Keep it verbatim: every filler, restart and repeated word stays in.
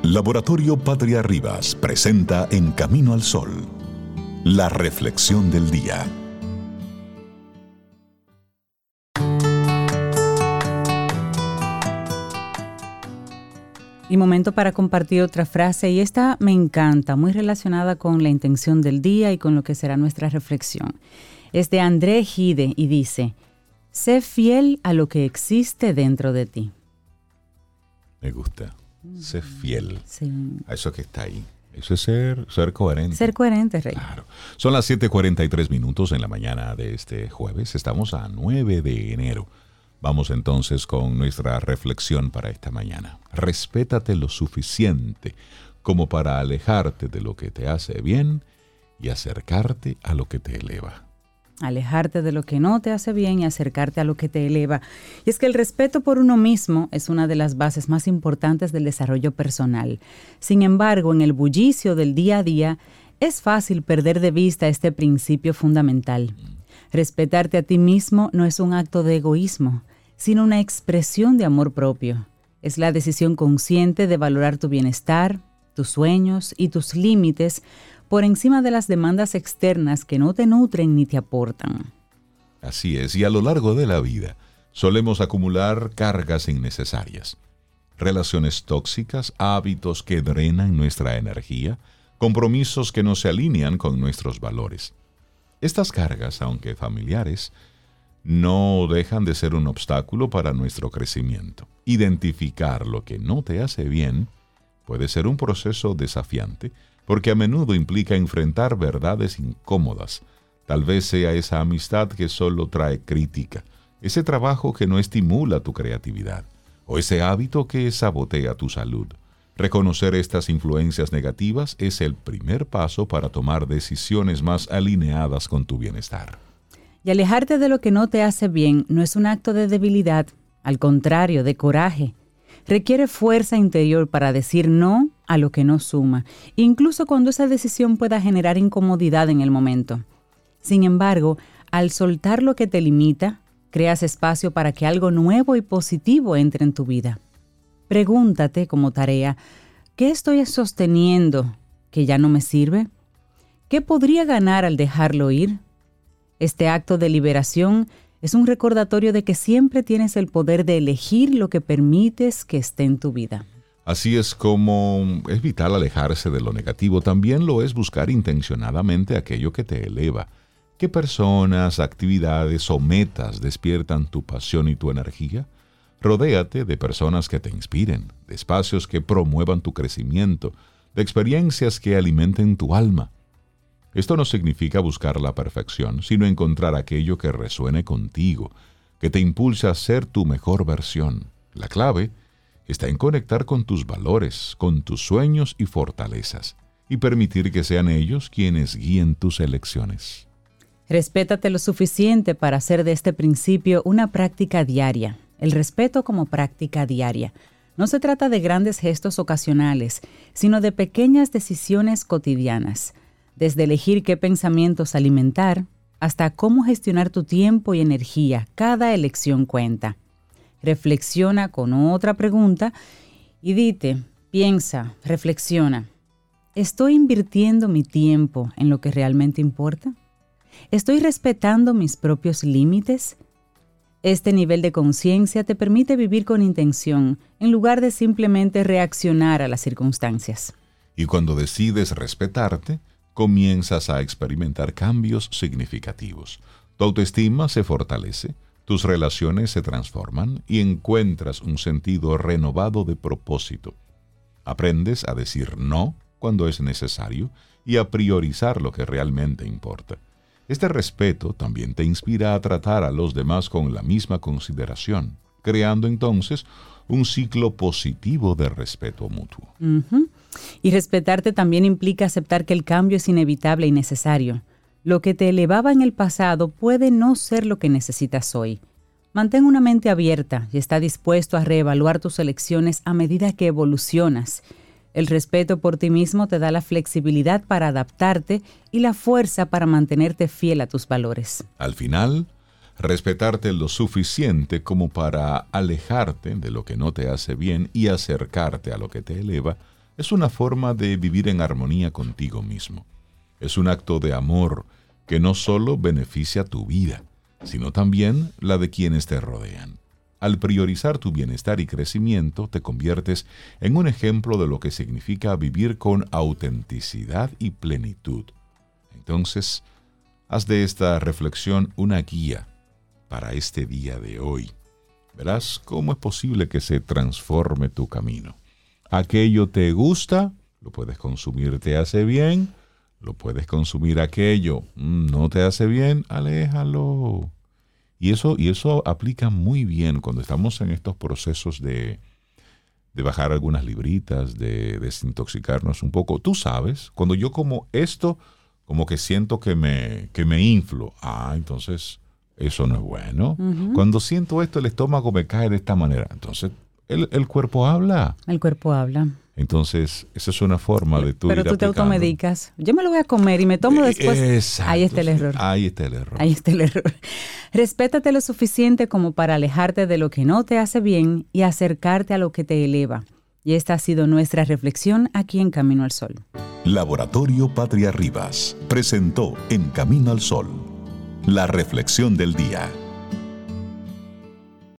Laboratorio Patria Rivas presenta En Camino al Sol, la reflexión del día. Y momento para compartir otra frase, y esta me encanta, muy relacionada con la intención del día y con lo que será nuestra reflexión. Es de André Gide y dice: sé fiel a lo que existe dentro de ti. Me gusta. Sé fiel Sí. a eso que está ahí. Eso es ser, ser coherente. Ser coherente, Rey. Claro. Son las siete cuarenta y tres minutos en la mañana de este jueves. Estamos a nueve de enero. Vamos entonces con nuestra reflexión para esta mañana. Respétate lo suficiente como para alejarte de lo que te hace bien y acercarte a lo que te eleva. Alejarte de lo que no te hace bien y acercarte a lo que te eleva. Y es que el respeto por uno mismo es una de las bases más importantes del desarrollo personal. Sin embargo, en el bullicio del día a día, es fácil perder de vista este principio fundamental. Respetarte a ti mismo no es un acto de egoísmo, sino una expresión de amor propio. Es la decisión consciente de valorar tu bienestar, tus sueños y tus límites por encima de las demandas externas que no te nutren ni te aportan. Así es, y a lo largo de la vida solemos acumular cargas innecesarias, relaciones tóxicas, hábitos que drenan nuestra energía, compromisos que no se alinean con nuestros valores. Estas cargas, aunque familiares, no dejan de ser un obstáculo para nuestro crecimiento. Identificar lo que no te hace bien puede ser un proceso desafiante, porque a menudo implica enfrentar verdades incómodas. Tal vez sea esa amistad que solo trae crítica, ese trabajo que no estimula tu creatividad, o ese hábito que sabotea tu salud. Reconocer estas influencias negativas es el primer paso para tomar decisiones más alineadas con tu bienestar. Y alejarte de lo que no te hace bien no es un acto de debilidad, al contrario, de coraje. Requiere fuerza interior para decir no a lo que no suma, incluso cuando esa decisión pueda generar incomodidad en el momento. Sin embargo, al soltar lo que te limita, creas espacio para que algo nuevo y positivo entre en tu vida. Pregúntate como tarea, ¿qué estoy sosteniendo que ya no me sirve? ¿Qué podría ganar al dejarlo ir? Este acto de liberación es un recordatorio de que siempre tienes el poder de elegir lo que permites que esté en tu vida. Así es como es vital alejarse de lo negativo, también lo es buscar intencionadamente aquello que te eleva. ¿Qué personas, actividades o metas despiertan tu pasión y tu energía? Rodéate de personas que te inspiren, de espacios que promuevan tu crecimiento, de experiencias que alimenten tu alma. Esto no significa buscar la perfección, sino encontrar aquello que resuene contigo, que te impulse a ser tu mejor versión. La clave está en conectar con tus valores, con tus sueños y fortalezas, y permitir que sean ellos quienes guíen tus elecciones. Respétate lo suficiente para hacer de este principio una práctica diaria. El respeto como práctica diaria. No se trata de grandes gestos ocasionales, sino de pequeñas decisiones cotidianas. Desde elegir qué pensamientos alimentar, hasta cómo gestionar tu tiempo y energía, cada elección cuenta. Reflexiona con otra pregunta y dite, piensa, reflexiona. ¿Estoy invirtiendo mi tiempo en lo que realmente importa? ¿Estoy respetando mis propios límites? Este nivel de conciencia te permite vivir con intención, en lugar de simplemente reaccionar a las circunstancias. Y cuando decides respetarte, comienzas a experimentar cambios significativos. Tu autoestima se fortalece, tus relaciones se transforman y encuentras un sentido renovado de propósito. Aprendes a decir no cuando es necesario y a priorizar lo que realmente importa. Este respeto también te inspira a tratar a los demás con la misma consideración, creando entonces un ciclo positivo de respeto mutuo. Uh-huh. Y respetarte también implica aceptar que el cambio es inevitable y necesario. Lo que te elevaba en el pasado puede no ser lo que necesitas hoy. Mantén una mente abierta y está dispuesto a reevaluar tus elecciones a medida que evolucionas. El respeto por ti mismo te da la flexibilidad para adaptarte y la fuerza para mantenerte fiel a tus valores. Al final, respetarte lo suficiente como para alejarte de lo que no te hace bien y acercarte a lo que te eleva es una forma de vivir en armonía contigo mismo. Es un acto de amor que no solo beneficia tu vida, sino también la de quienes te rodean. Al priorizar tu bienestar y crecimiento, te conviertes en un ejemplo de lo que significa vivir con autenticidad y plenitud. Entonces, haz de esta reflexión una guía para este día de hoy. Verás cómo es posible que se transforme tu camino. Aquello te gusta, lo puedes consumir, te hace bien, lo puedes consumir. Aquello no te hace bien, aléjalo. Y eso, y eso aplica muy bien cuando estamos en estos procesos de, de bajar algunas libritas, de desintoxicarnos un poco. Tú sabes, cuando yo como esto, como que siento que me, que me inflo. Ah, entonces eso no es bueno. Uh-huh. Cuando siento esto, el estómago me cae de esta manera. Entonces el, el cuerpo habla. El cuerpo habla. Entonces, esa es una forma de tú Pero ir tú te aplicando. automedicas. Yo me lo voy a comer y me tomo después. Exacto, ahí está el error. Ahí está el error. Ahí está el error. Respétate lo suficiente como para alejarte de lo que no te hace bien y acercarte a lo que te eleva. Y esta ha sido nuestra reflexión aquí en Camino al Sol. Laboratorio Patria Rivas presentó En Camino al Sol, la reflexión del día.